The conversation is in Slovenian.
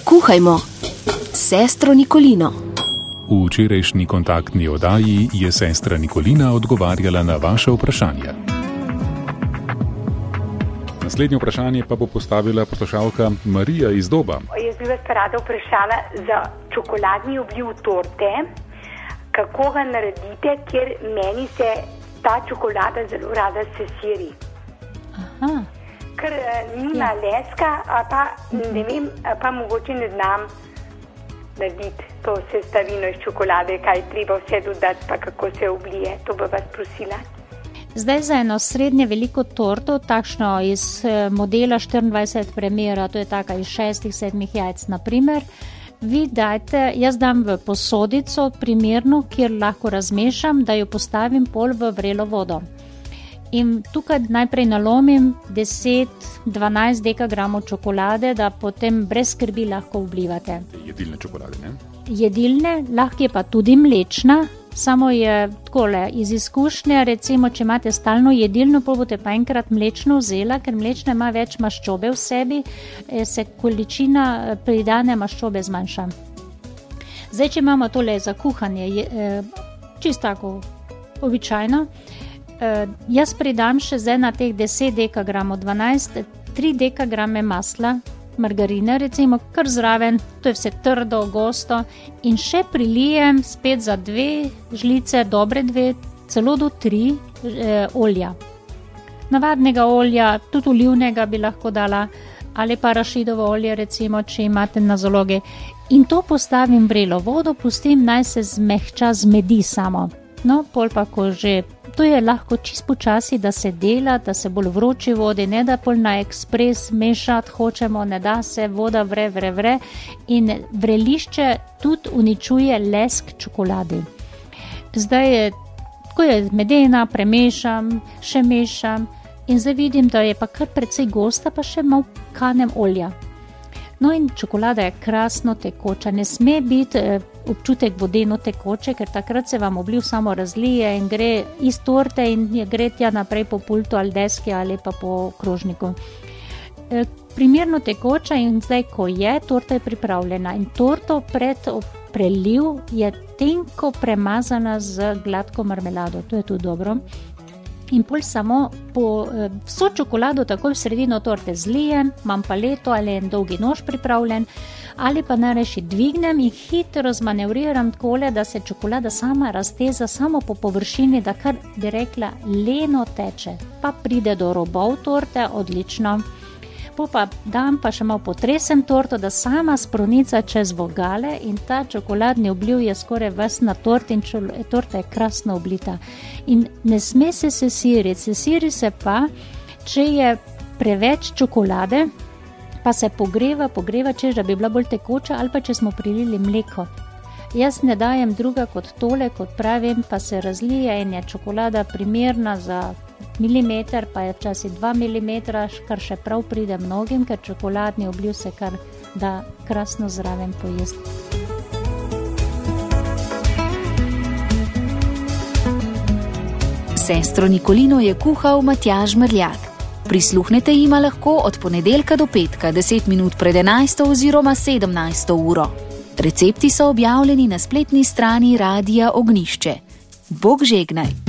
Kuhajmo s sestro Nikolino. V včerajšnji kontaktni oddaji je sestra Nikolina odgovarjala na vaše vprašanja. Naslednje vprašanje pa bo postavila poslušalka Marija iz Doba. Jaz bi vas rada vprašala za čokoladni obliv torte. Kako ga naredite, ker meni se ta čokolada zelo rada sesiri. Aha. Ker nima leska, pa ne vem, pa mogoče ne znam narediti to sestavino iz čokolade, kaj treba vse dodati, pa kako se oblije. To bi vas prosila. Zdaj za eno srednje veliko torto, takšno iz modela 24 premjera, to je taka iz 6-7 jajc na primer, vi dajte, jaz dam v posodico primerno, kjer lahko razmešam, da jo postavim pol v vrelo vodo. In tukaj najprej nalomim 10-12 dekagramov čokolade, da potem brez skrbi lahko vlivate. Jedilne čokolade, ne? Jedilne, lahko je pa tudi mlečna, samo je takole, iz izkušnje, recimo, če imate stalno jedilno, pol boste pa enkrat mlečno vzela, ker mlečna ima več maščobe v sebi, se količina pridane maščobe zmanjša. Zdaj, če imamo tole za kuhanje, čisto tako običajno, jaz pridam še zdaj na teh 10 dekagramov, 12, 3 dekagrame masla, margarine recimo, kar zraven, to je vse trdo, gosto in še prilijem spet za 2 žlice, dobre 2, celo do 3 olja. Navadnega olja, tudi olivnega bi lahko dala, ali pa arašidovo olje recimo, če imate na zalogi. In to postavim v vrelo vodo, pustim, naj se zmehča, zmedi samo. No, pol pa ko že, to je lahko čist počasi, da se dela, da se bolj vroči vodi, ne da pol na ekspres mešati hočemo, ne da se voda vre in vrelišče tudi uničuje lesk čokoladi. Zdaj, ko je medena, premešam, še mešam in zdaj vidim, da je pa kar precej gosta, pa še malo kanem olja. No in čokolada je krasno tekoča, ne sme biti občutek vodeno tekoče, ker takrat se vam obliv samo razlije in gre iz torte in gre tja naprej po pultu ali deski ali pa po krožniku. Primerno tekoča in zdaj, ko je, torta je pripravljena in torto pred preliv je tenko premazana z gladko marmelado, to je tudi dobro. In pol samo vso čokolado takoj v sredino torte zlijem, imam paleto ali en dolgi nož pripravljen, ali pa najrajši dvignem in hitro zmanevriram takole, da se čokolada sama razteza samo po površini, da kar bi rekla leno teče, pa pride do robov torte, odlično. Pa dam pa še malo potresem torto, da sama spronica čez vogale in ta čokoladni obliv je skoraj ves na torti in torta je krasno oblita. In ne sme se sesiri se pa, če je preveč čokolade, pa se pogreva, češ da bi bila bolj tekoča ali pa če smo prilili mleko. Jaz ne dajem druga kot tole, kot pravim, pa se razlije in je čokolada primerna za milimeter, pa je včasih 2 milimetra, kar še prav pride mnogim, ker čokoladni obliv se kar da krasno zraven pojesti. Sestro Nikolino je kuhal Matjaž Merljak. Prisluhnete jima lahko od ponedeljka do petka, 10 minut pred 11. oziroma 17. uro. Recepti so objavljeni na spletni strani Radia Ognjišče. Bog žegnaj!